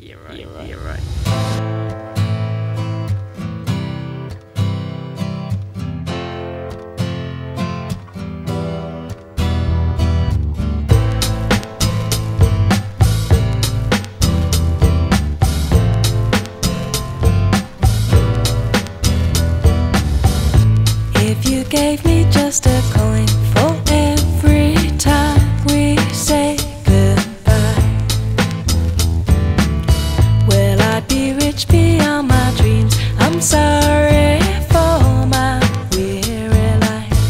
Yeah, right. If you gave me just a coin for every time we say goodbye, well, I'd be rich beyond my dreams. I'm sorry for my weary life.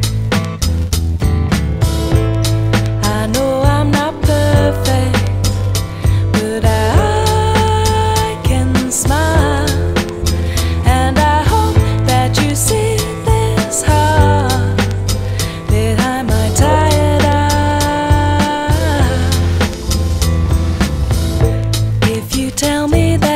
I know I'm not perfect, but I can smile, and I hope that you see this heart behind my tired eye. If you tell me that